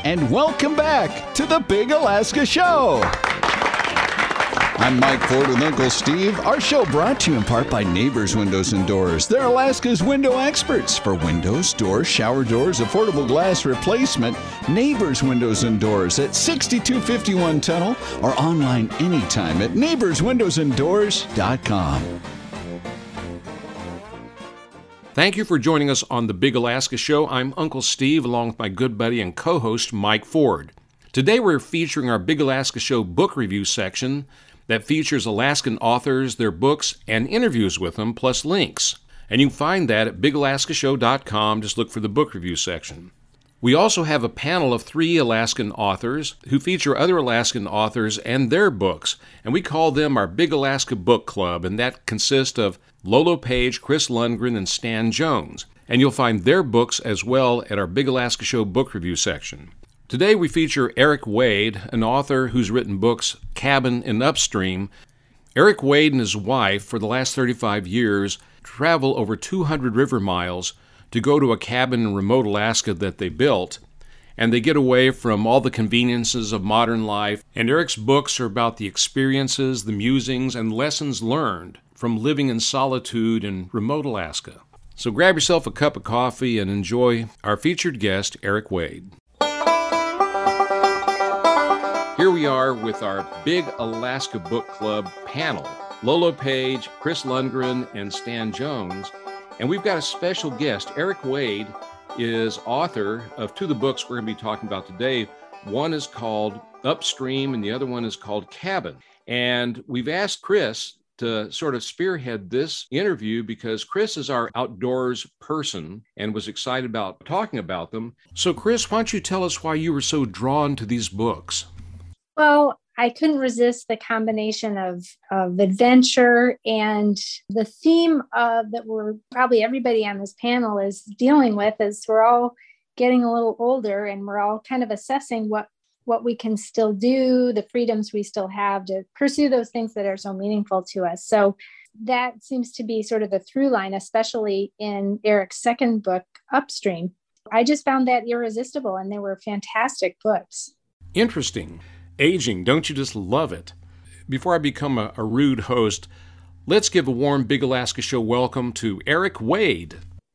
and welcome back to the Big Alaska Show. I'm Mike Ford with Uncle Steve. Our show brought to you in part by Neighbors Windows and Doors. They're Alaska's window experts for windows, doors, shower doors, affordable glass replacement. Neighbors Windows and Doors at 6251 Tunnel or online anytime at neighborswindowsanddoors.com. Thank you for joining us on the Big Alaska Show. I'm Uncle Steve, along with my good buddy and co-host Mike Ford. Today we're featuring our Big Alaska Show book review section that features Alaskan authors, their books, and interviews with them, plus links. And you can find that at bigalaskashow.com. Just look for the book review section. We also have a panel of 3 Alaskan authors who feature other Alaskan authors and their books, and we call them our Big Alaska Book Club, and that consists of Lolo Page, Chris Lundgren, and Stan Jones. And you'll find their books as well at our Big Alaska Show book review section. Today we feature Eric Wade, an author who's written books Cabin and Upstream. Eric Wade and his wife, for the last 35 years, travel over 200 river miles to go to a cabin in remote Alaska that they built, and they get away from all the conveniences of modern life. And Eric's books are about the experiences, the musings, and lessons learned from living in solitude in remote Alaska. So grab yourself a cup of coffee and enjoy our featured guest, Eric Wade. Here we are with our Big Alaska Book Club panel, Lolo Page, Chris Lundgren, and Stan Jones. And we've got a special guest. Eric Wade is author of 2 of the books we're going to be talking about today. One is called Upstream, and the other one is called Cabin. And we've asked Chris to sort of spearhead this interview because Chris is our outdoors person and was excited about talking about them. So Chris, why don't you tell us why you were so drawn to these books? Well, I couldn't resist the combination of adventure and the theme that we're probably everybody on this panel is dealing with as we're all getting a little older and we're all kind of assessing what we can still do, the freedoms we still have to pursue those things that are so meaningful to us. So that seems to be sort of the through line, especially in Eric's second book, Upstream. I just found that irresistible, and they were fantastic books. Interesting. Aging, don't you just love it? Before I become a rude host, let's give a warm Big Alaska Show welcome to Eric Wade.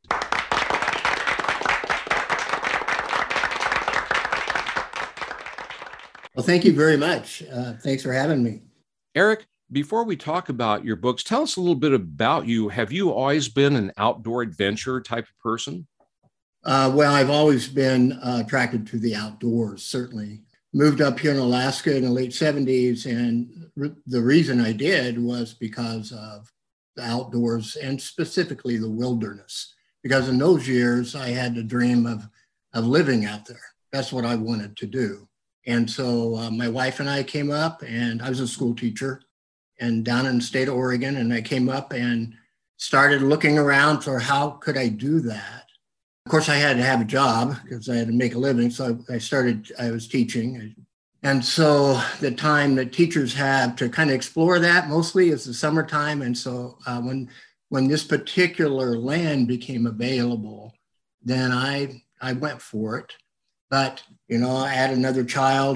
Well, thank you very much. Thanks for having me. Eric, before we talk about your books, tell us a little bit about you. Have you always been an outdoor adventure type of person? Well, I've always been attracted to the outdoors, certainly. Moved up here in Alaska in the late 70s, and the reason I did was because of the outdoors and specifically the wilderness. Because in those years, I had the dream of living out there. That's what I wanted to do. And so my wife and I came up, and I was a school teacher and down in the state of Oregon, and I came up and started looking around for how could I do that. Of course, I had to have a job because I had to make a living. So I was teaching. And so the time that teachers have to kind of explore that mostly is the summertime. And so when this particular land became available, then I went for it. But, I had another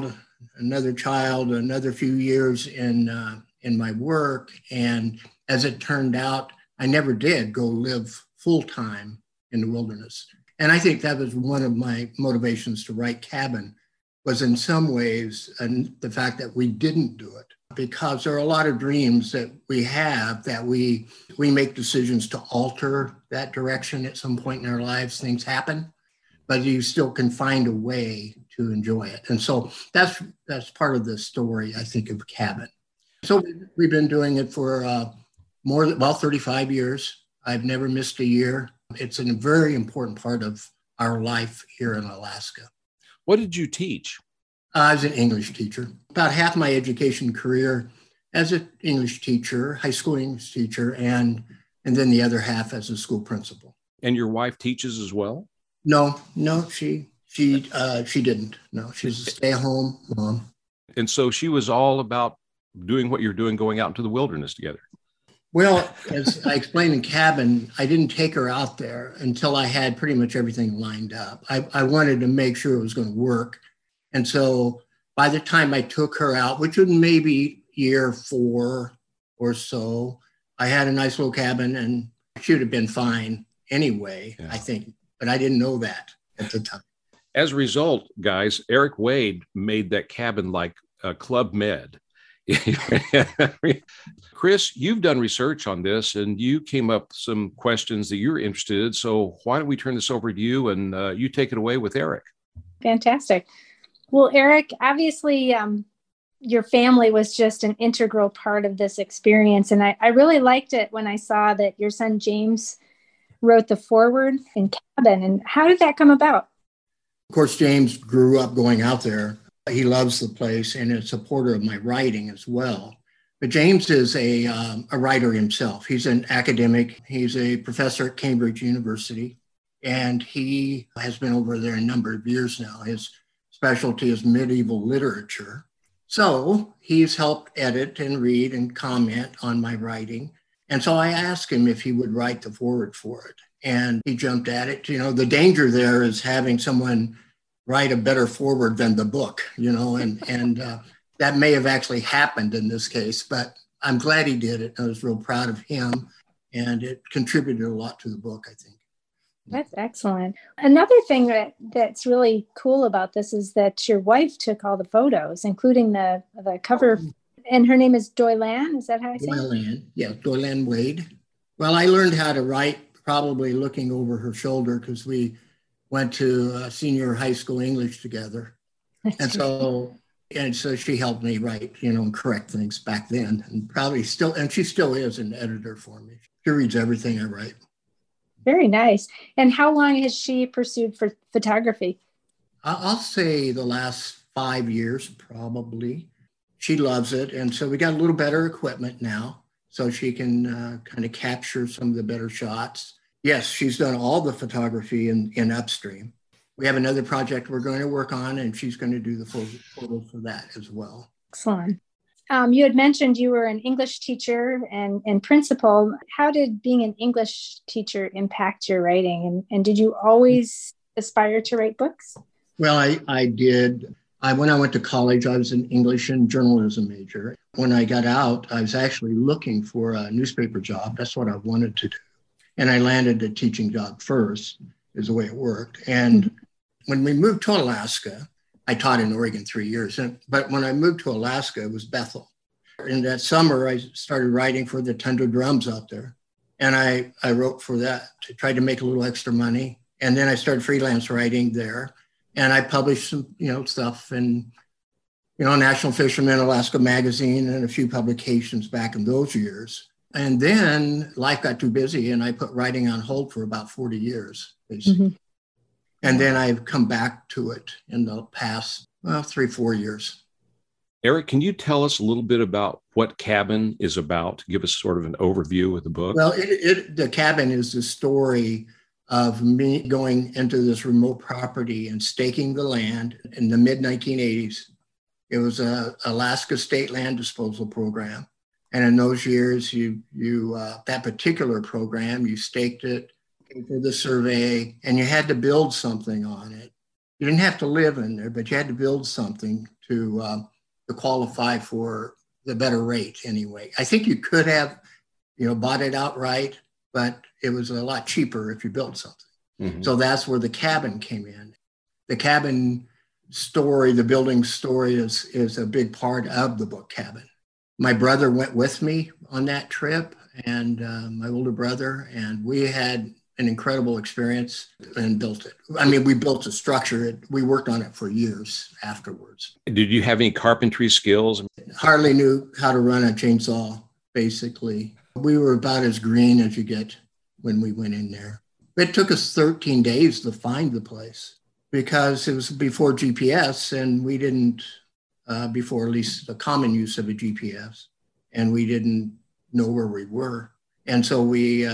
few years in my work. And as it turned out, I never did go live full time in the wilderness. And I think that was one of my motivations to write Cabin, was in some ways the fact that we didn't do it, because there are a lot of dreams that we have that we make decisions to alter that direction at some point in our lives. Things happen, but you still can find a way to enjoy it. And so that's part of the story, I think, of Cabin. So we've been doing it for 35 years. I've never missed a year. It's a very important part of our life here in Alaska. What did you teach? I was an English teacher. About half my education career as an English teacher, high school English teacher, and then the other half as a school principal. And your wife teaches as well? No, she didn't. No, she's a stay-at-home mom. And so she was all about doing what you're doing, going out into the wilderness together. Well, as I explained in Cabin, I didn't take her out there until I had pretty much everything lined up. I wanted to make sure it was going to work. And so by the time I took her out, which was maybe year 4 or so, I had a nice little cabin, and she would have been fine anyway, I think. But I didn't know that at the time. As a result, guys, Eric Wade made that cabin like a Club Med. Chris, you've done research on this, and you came up with some questions that you're interested in. So why don't we turn this over to you, and you take it away with Eric. Fantastic. Well, Eric, obviously, your family was just an integral part of this experience. And I really liked it when I saw that your son, James, wrote the foreword in Cabin. And how did that come about? Of course, James grew up going out there. He loves the place and is a supporter of my writing as well. But James is a writer himself. He's an academic. He's a professor at Cambridge University, and he has been over there a number of years now. His specialty is medieval literature. So he's helped edit and read and comment on my writing. And so I asked him if he would write the foreword for it. And he jumped at it. You know, the danger there is having someone write a better foreword than the book, you know, and that may have actually happened in this case, but I'm glad he did it. I was real proud of him, and it contributed a lot to the book, I think. That's excellent. Another thing that's really cool about this is that your wife took all the photos, including the cover, and her name is Doylan. Is that how I say it? Doylan, yeah, Doylan Wade. Well, I learned how to write probably looking over her shoulder because we went to senior high school English together. And so she helped me write, you know, and correct things back then, and probably still, and she still is an editor for me. She reads everything I write. Very nice. And how long has she pursued for photography? I'll say the last 5 years, probably. She loves it. And so we got a little better equipment now, so she can kind of capture some of the better shots. Yes, she's done all the photography in Upstream. We have another project we're going to work on, and she's going to do the photos for that as well. Excellent. You had mentioned you were an English teacher and principal. How did being an English teacher impact your writing? And did you always aspire to write books? Well, I did. When I went to college, I was an English and journalism major. When I got out, I was actually looking for a newspaper job. That's what I wanted to do. And I landed a teaching job first, is the way it worked. And when we moved to Alaska, I taught in Oregon 3 years, but when I moved to Alaska, it was Bethel. In that summer, I started writing for the Tundra Drums out there. And I wrote for that to try to make a little extra money. And then I started freelance writing there. And I published some, you know, stuff in, you know, National Fisherman, Alaska Magazine, and a few publications back in those years. And then life got too busy, and I put writing on hold for about 40 years, basically. Mm-hmm. And then I've come back to it in the past 3-4 years. Eric, can you tell us a little bit about what Cabin is about? Give us sort of an overview of the book. Well, the Cabin is the story of me going into this remote property and staking the land in the mid-1980s. It was a Alaska State Land Disposal Program. And in those years, you that particular program, you staked it for the survey, and you had to build something on it. You didn't have to live in there, but you had to build something to qualify for the better rate anyway. I think you could have, you know, bought it outright, but it was a lot cheaper if you built something. Mm-hmm. So that's where the Cabin came in. The Cabin story, the building story is a big part of the book Cabin. My brother went with me on that trip, and my older brother, and we had an incredible experience and built it. I mean, we built a structure. We worked on it for years afterwards. Did you have any carpentry skills? Hardly knew how to run a chainsaw, basically. We were about as green as you get when we went in there. It took us 13 days to find the place because it was before GPS, and we didn't, before at least the common use of a GPS, and we didn't know where we were. And so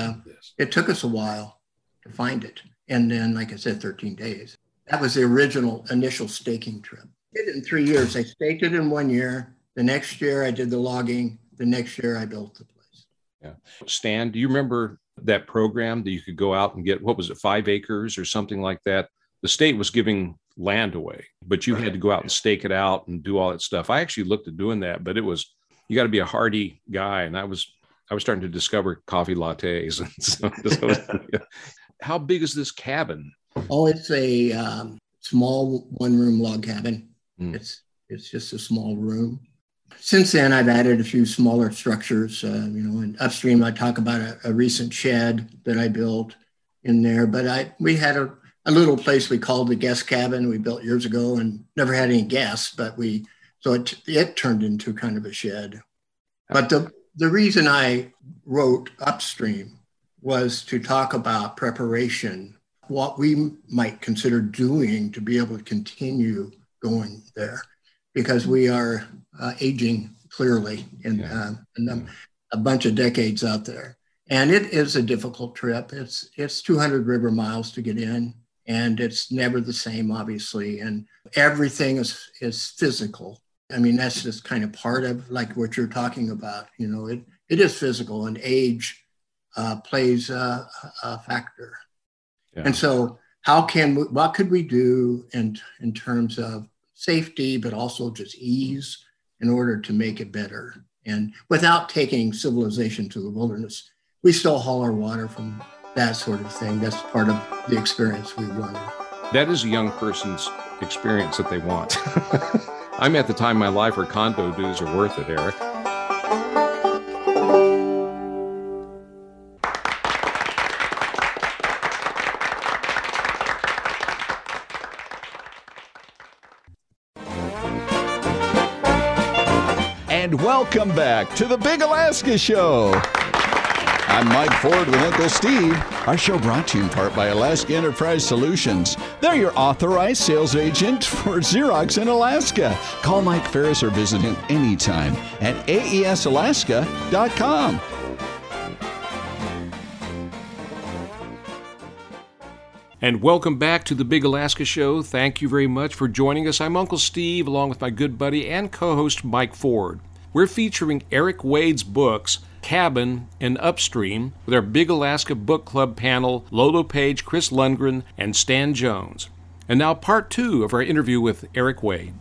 it took us a while to find it. And then, like I said, 13 days. That was the original initial staking trip. I did it in 3 years. I staked it in 1 year. The next year I did the logging. The next year I built the place. Yeah. Stan, do you remember that program that you could go out and get, what was it, 5 acres or something like that? The state was giving land away, but you had to go out and stake it out and do all that stuff. I actually looked at doing that, but you got to be a hardy guy. And I was starting to discover coffee lattes. How big is this cabin? Oh, it's a small one-room log cabin. It's just a small room. Since then, I've added a few smaller structures. And upstream, I talk about a recent shed that I built in there. But we had a little place we called the guest cabin we built years ago, and never had any guests. But it turned into kind of a shed. But the reason I wrote Upstream was to talk about preparation, what we might consider doing to be able to continue going there, because we are aging clearly in a bunch of decades out there. And it is a difficult trip. It's 200 river miles to get in, and it's never the same, obviously. And everything is physical. I mean, that's just kind of part of like what you're talking about. It is physical, and age plays a factor. Yeah. And so what could we do in terms of safety, but also just ease in order to make it better? And without taking civilization to the wilderness, we still haul our water from that sort of thing. That's part of the experience we wanted. That is a young person's experience that they want. I'm at the time in my life where condo dues are worth it, Eric. And welcome back to the Big Alaska Show. I'm Mike Ford with Uncle Steve. Our show brought to you in part by Alaska Enterprise Solutions. They're your authorized sales agent for Xerox in Alaska. Call Mike Ferris or visit him anytime at aesalaska.com. And welcome back to the Big Alaska Show. Thank you very much for joining us. I'm Uncle Steve, along with my good buddy and co-host Mike Ford. We're featuring Eric Wade's books, Cabin and Upstream, with our Big Alaska Book Club panel, Lolo Page, Chris Lundgren, and Stan Jones. And now part 2 of our interview with Eric Wade.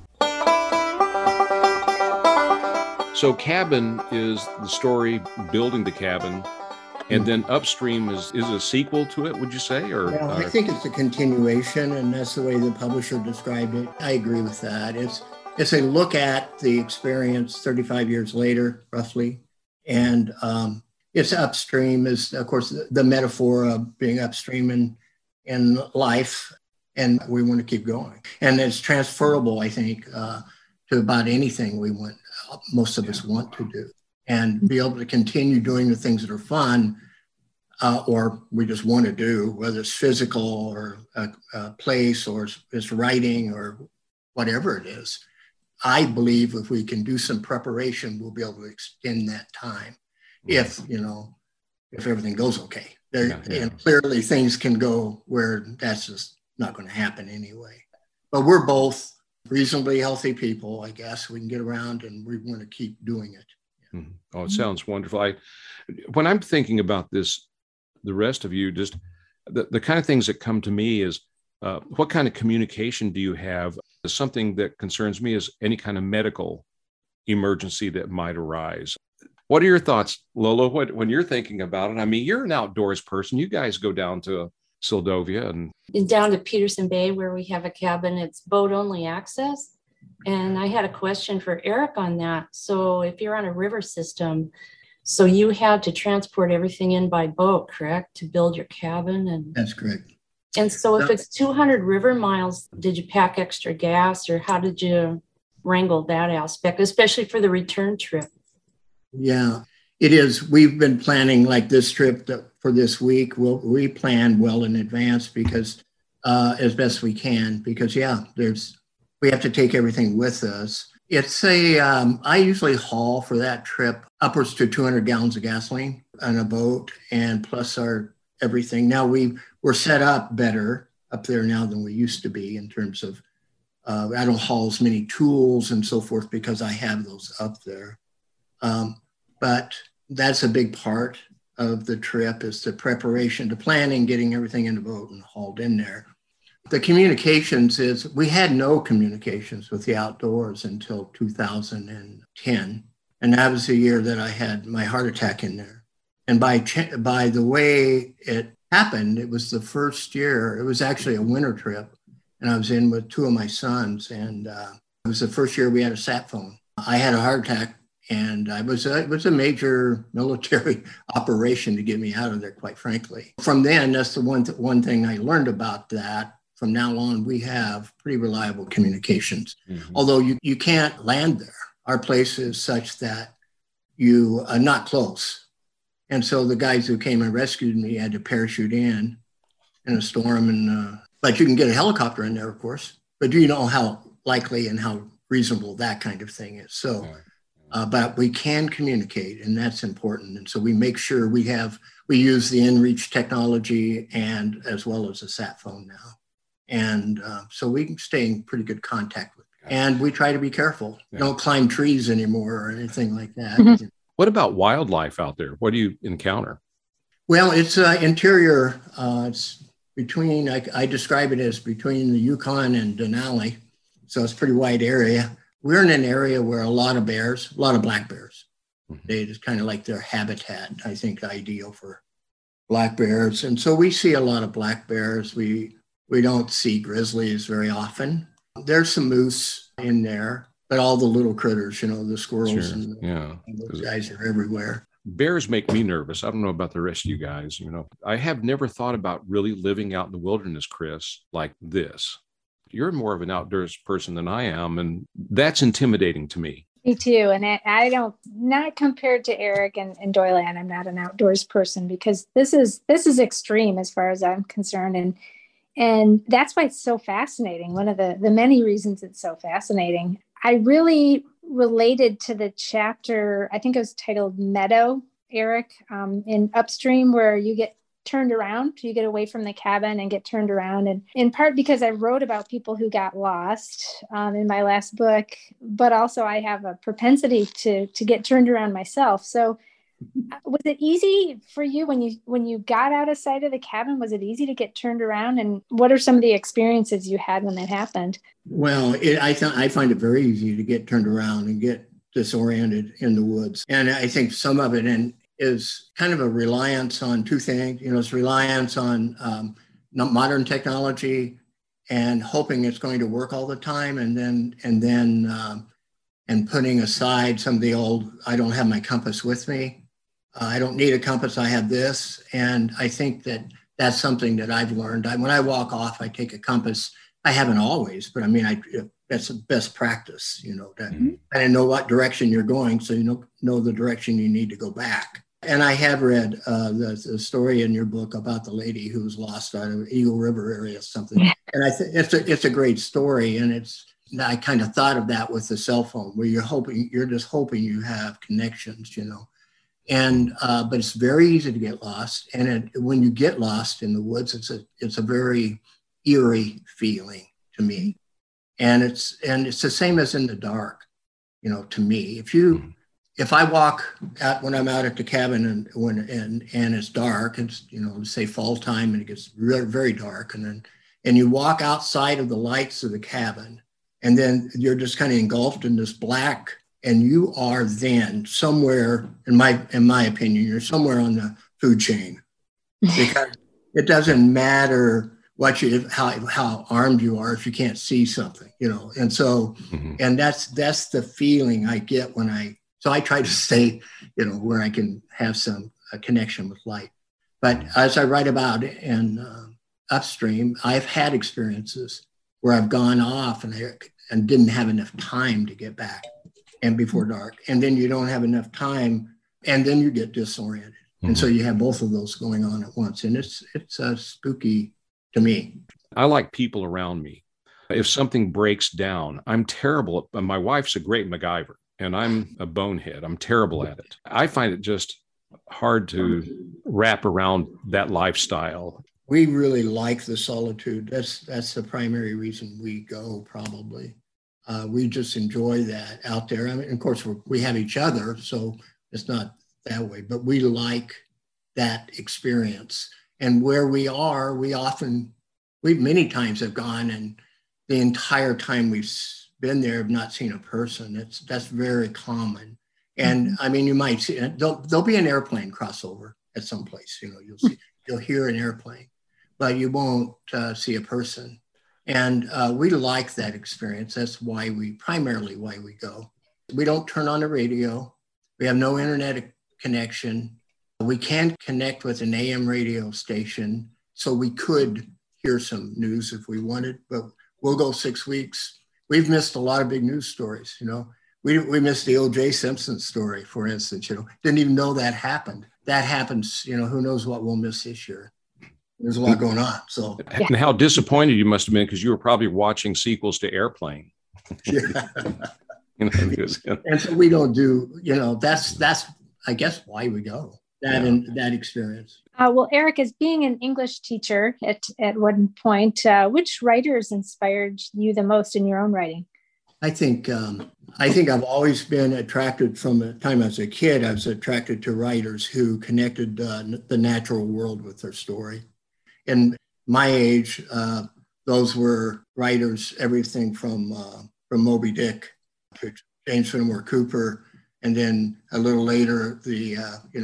So Cabin is the story building the cabin, and then Upstream is a sequel to it, would you say? I think it's a continuation, and that's the way the publisher described it. I agree with that. It's a look at the experience 35 years later, roughly. And it's upstream is, of course, the metaphor of being upstream in life, and we want to keep going. And it's transferable, I think, to about anything most of us want to do, and be able to continue doing the things that are fun, or we just want to do, whether it's physical or a place or it's writing or whatever it is. I believe if we can do some preparation, we'll be able to extend that time if everything goes okay. And clearly things can go where that's just not going to happen anyway. But we're both reasonably healthy people, I guess. We can get around and we want to keep doing it. Mm-hmm. Oh, it sounds wonderful. When I'm thinking about this, the rest of you, just the kind of things that come to me is what kind of communication do you have? Something that concerns me is any kind of medical emergency that might arise. What are your thoughts, Lolo, when you're thinking about it? I mean, you're an outdoors person. You guys go down to Seldovia and down to Peterson Bay, where we have a cabin. It's boat-only access. And I had a question for Eric on that. So if you're on a river system, so you had to transport everything in by boat, correct, to build your cabin? That's correct. And so if it's 200 river miles, did you pack extra gas, or how did you wrangle that aspect, especially for the return trip? Yeah, it is. We've been planning like this trip for this week. We plan well in advance because as best we can, because we have to take everything with us. It's I usually haul for that trip upwards to 200 gallons of gasoline on a boat, and plus our everything. Now we're set up better up there now than we used to be in terms of, I don't haul as many tools and so forth because I have those up there. But that's a big part of the trip, is the preparation, the planning, getting everything in the boat and hauled in there. The communications is, we had no communications with the outdoors until 2010. And that was the year that I had my heart attack in there. And by the way it happened, it was the first year, it was actually a winter trip. And I was in with two of my sons. And it was the first year we had a sat phone. I had a heart attack, and it was a major military operation to get me out of there, quite frankly. From then, that's the one thing I learned about that. From now on, we have pretty reliable communications. Mm-hmm. Although you can't land there. Our place is such that you are not close. And so the guys who came and rescued me had to parachute in a storm. But you can get a helicopter in there, of course. But do you know how likely and how reasonable that kind of thing is? So, but we can communicate, and that's important. And so we make sure we use the inReach technology and as well as a sat phone now. And so we can stay in pretty good contact with them. And we try to be careful. Yeah. Don't climb trees anymore or anything like that. Mm-hmm. What about wildlife out there? What do you encounter? Well, it's interior. It's between, I describe it as between the Yukon and Denali. So it's a pretty wide area. We're in an area where a lot of black bears. Mm-hmm. They just kind of like their habitat, I think, ideal for black bears. And so we see a lot of black bears. We don't see grizzlies very often. There's some moose in there, but all the little critters, the squirrels and those guys are everywhere. Bears make me nervous. I don't know about the rest of you guys. I have never thought about really living out in the wilderness, Chris, like this. You're more of an outdoors person than I am, and that's intimidating to me. Me too. And I don't, not compared to Eric and Doylan, I'm not an outdoors person, because this is extreme as far as I'm concerned. And that's why it's so fascinating. One of the many reasons it's so fascinating. I really related to the chapter, I think it was titled Meadow, Eric, in Upstream, where you get turned around, you get away from the cabin and get turned around. And in part because I wrote about people who got lost in my last book, but also I have a propensity to get turned around myself. So was it easy for you when you got out of sight of the cabin? Was it easy to get turned around? And what are some of the experiences you had when that happened? Well, I find it very easy to get turned around and get disoriented in the woods. And I think some of it is kind of a reliance on two things. It's reliance on modern technology and hoping it's going to work all the time, and then putting aside some of the old, I don't have my compass with me. I don't need a compass. I have this. And I think that's something that I've learned. When I walk off, I take a compass. I haven't always, but that's the best practice, to kind of know what direction you're going, so you know the direction you need to go back. And I have read the story in your book about the lady who was lost out of Eagle River area or something. And I think it's a great story. And I kind of thought of that with the cell phone, where you're just hoping you have connections, And but it's very easy to get lost, and when you get lost in the woods, it's a very eerie feeling to me, and it's the same as in the dark, to me. If I walk out when I'm out at the cabin and it's dark, it's say fall time, and it gets very, very dark, and you walk outside of the lights of the cabin, and then you're just kind of engulfed in this black. And you are then somewhere, in my opinion, you're somewhere on the food chain, because it doesn't matter how armed you are if you can't see something, And so, and that's the feeling I get so I try to stay, where I can have a connection with light. But as I write about in Upstream, I've had experiences where I've gone off and didn't have enough time to get back. And before dark, and then you don't have enough time, and then you get disoriented, and so you have both of those going on at once, and it's spooky to me. I like people around me. If something breaks down, I'm terrible. My wife's a great MacGyver, and I'm a bonehead. I'm terrible at it. I find it just hard to wrap around that lifestyle. We really like the solitude. That's the primary reason we go, probably. We just enjoy that out there. I mean, of course, we have each other, so it's not that way, but we like that experience. And where we are, we often we many times have gone, and the entire time we've been there, have not seen a person. That's very common. And I mean, you might see there'll be an airplane crossover at some place. You know, you'll hear an airplane, but you won't see a person. And we like that experience. That's primarily why we go. We don't turn on the radio. We have no internet connection. We can connect with an AM radio station, so we could hear some news if we wanted, but we'll go 6 weeks. We've missed a lot of big news stories, you know. We missed the O.J. Simpson story, for instance, you know. Didn't even know that happened. That happens, you know, who knows what we'll miss this year. There's a lot going on, so. And how disappointed you must have been, because you were probably watching sequels to Airplane. Yeah. You know, and so we don't do, you know, that's I guess why we go, that experience. Well, Eric, as being an English teacher at one point, which writers inspired you the most in your own writing? I think I've always been attracted, from the time I was a kid, I was attracted to writers who connected the natural world with their story. In my age, those were writers, everything from Moby Dick to James Fenimore Cooper, and then a little later, the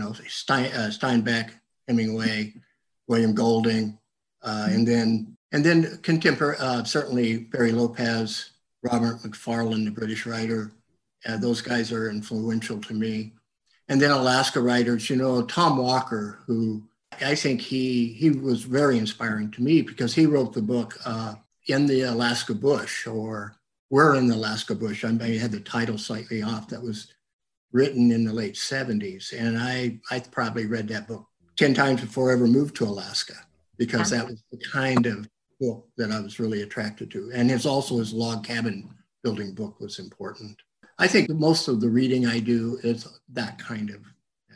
Steinbeck, Hemingway, William Golding, and then contemporary, certainly Barry Lopez, Robert Macfarlane, the British writer. Those guys are influential to me. And then Alaska writers, you know, Tom Walker, who I think he was very inspiring to me, because he wrote the book In the Alaska Bush, or We're in the Alaska Bush. I may have the title slightly off. That was written in the late 70s. And I probably read that book 10 times before I ever moved to Alaska, because that was the kind of book that I was really attracted to. And his log cabin building book was important. I think most of the reading I do is that kind of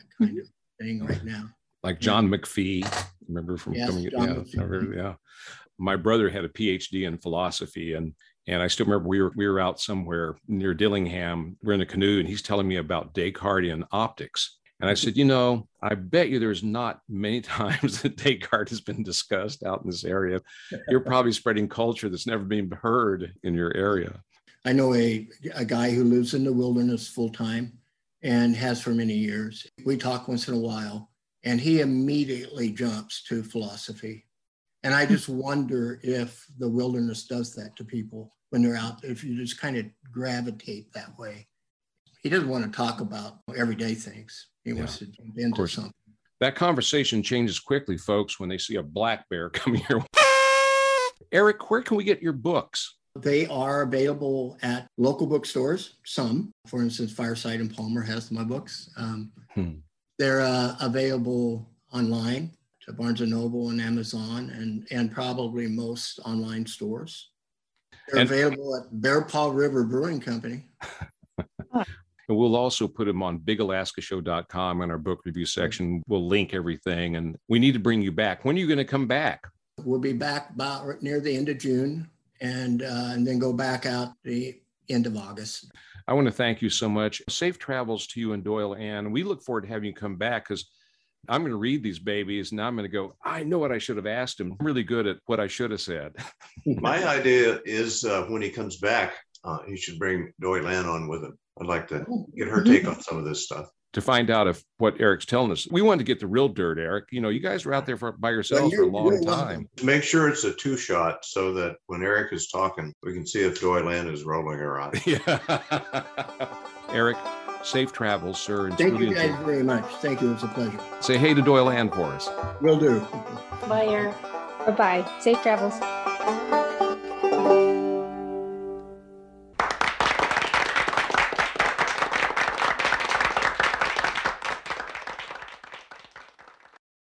thing right now. Like John McPhee, remember from coming? Yeah. My brother had a PhD in philosophy, and I still remember we were out somewhere near Dillingham. We're in a canoe, and he's telling me about Descartesian optics. And I said, you know, I bet you there's not many times that Descartes has been discussed out in this area. You're probably spreading culture that's never been heard in your area. I know a guy who lives in the wilderness full time and has for many years. We talk once in a while, and he immediately jumps to philosophy. And I just wonder if the wilderness does that to people when they're out, if you just kind of gravitate that way. He doesn't want to talk about everyday things. He wants to jump into something. That conversation changes quickly, folks, when they see a black bear coming here. Eric, where can we get your books? They are available at local bookstores. Some, for instance, Fireside and Palmer has my books. They're available online to Barnes & Noble and Amazon, and probably most online stores. They're available at Bear Paw River Brewing Company. And we'll also put them on BigAlaskaShow.com in our book review section. We'll link everything. And we need to bring you back. When are you going to come back? We'll be back about near the end of June, and then go back out the end of August. I want to thank you so much. Safe travels to you and Doyle Ann. We look forward to having you come back, because I'm going to read these babies and I'm going to go, I know what I should have asked him. I'm really good at what I should have said. My idea is when he comes back, he should bring Doyle Ann on with him. I'd like to get her take on some of this stuff. To find out if what Eric's telling us. We wanted to get the real dirt, Eric. You know, you guys were out there by yourselves for a long time. Make sure it's a 2-shot so that when Eric is talking, we can see if Doyle Ann is rolling her eyes. Yeah. Eric, safe travels, sir. And thank you guys very much. Thank you. It was a pleasure. Say hey to Doyle Ann for us. Will do. Bye, Eric. Bye-bye. Safe travels.